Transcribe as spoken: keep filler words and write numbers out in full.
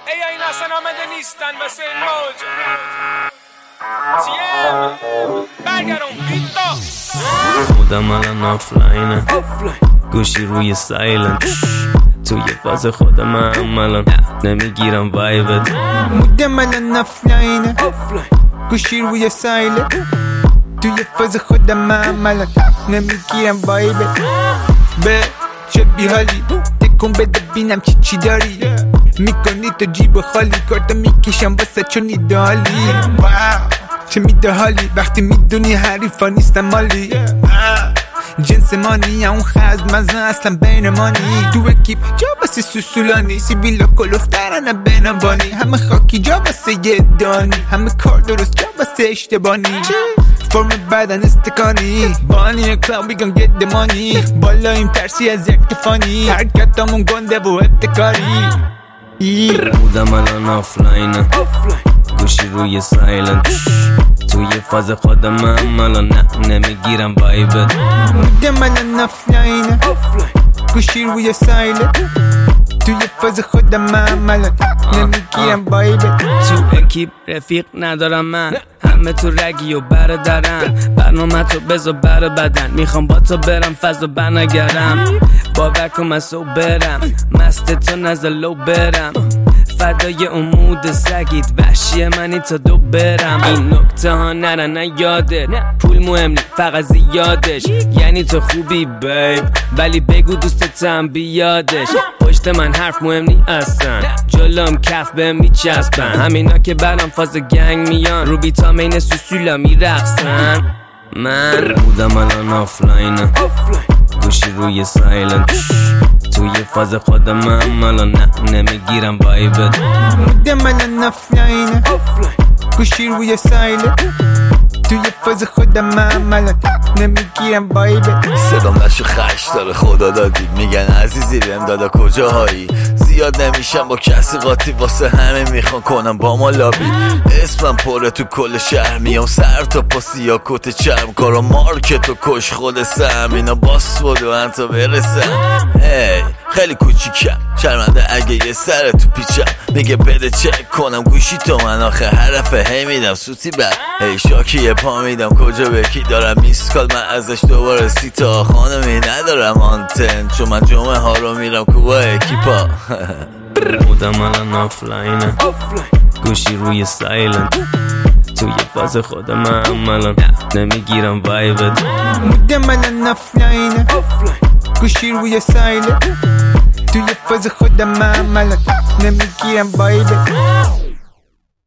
ای این اصلا آمده نیستن واسه این موج تیم برگرون بیتا خودم الان آفلاینه گوشی روی سایلنت توی فاز خودم هم الان نمیگیرم وایبت مودم الان آفلاینه گوشی روی سایلنت توی فاز خودم هم الان نمیگیرم وایبت به چه بیحالی تکون بده بینم چی چی داری میکنی تو جیب خالی کارتا میکشم واسه چون ایدالی چه میده حالی وقتی میدونی حریفا نیستم مالی جنس مانی یا اون خزم مزن اصلا بین مانی تو اکیپ جا بسه سوسولانی سیبیلا کلوفترانه بینبانی همه خاکی جا بسه یه دانی همه کار درست جا بسه اشتبانی فرم بدن استکانی بانی کلاو بیگن گت دمانی بالا این ترسی از یک تفانی حرکتامون گنده و ابتکاری بودم الان آفلاینه گوشی روی سایلنت توی فاز خودم هم الان نه نمیگیرم وایبت بودم الان آفلاینه گوشی روی سایلنت توی فاز خودم هم الان نمیگیرم وایبت تو اکیپ رفیق ندارم من همه تو رگی و برادرن برنامه تو بذار بر بدن میخوام با تو برم فضا بنگرم باور کن من سو برم مست تو نزلو برم فدای امود سگید وحشی منی تا دو برم این نکته ها نره نه یادت پول مهم نی فقط زیادش یعنی تو خوبی بیب ولی بگو دوستتم بیادش پشت من حرف مهم نی اصلا جلوم کف به میچسبن همینا که برام فاز گنگ میان رو بیتامین سوسولا میرقصن من بودم الان آفلاینه گوشی روی سایلنت توی فاز خودم هم الان نه نمیگیرم وایبت بودم الان آفلاینه گوشی روی سایلنت توی فاز خودم هم الان نمیگیرم وایبت صدام نشو خش داره خدا دادی میگن عزیزی بهم دادا کجاهایی زیاد نمیشم با کسی قاطی واسه همه میخوان کنم با ما لابی اسمم پره تو کل شهر میام سر تا پاسی یا کت چرم کارا مارکت و کش خود سم اینا باس بود و انتا برسم هی خیلی کوچیکم شرمنده اگه یه سر تو پیچم میگه بده چک کنم گوشی تو من آخه حرفه هی میدم سوتی بر هی شاکی یه پا میدم کجا بکی دارم میسکال من ازش دوباره سی تا خانمی ندارم آنتن چون من جمعه ها رو میرم کوبا اکیپا بودم الان آفلاینه گوشی روی سایلنت توی فاز خودم هم الان نمیگیرم وایبت بودم الان آفلاینه گوشی روی سایلنت توی فاز خودم هم الان نمیگیرم وایبت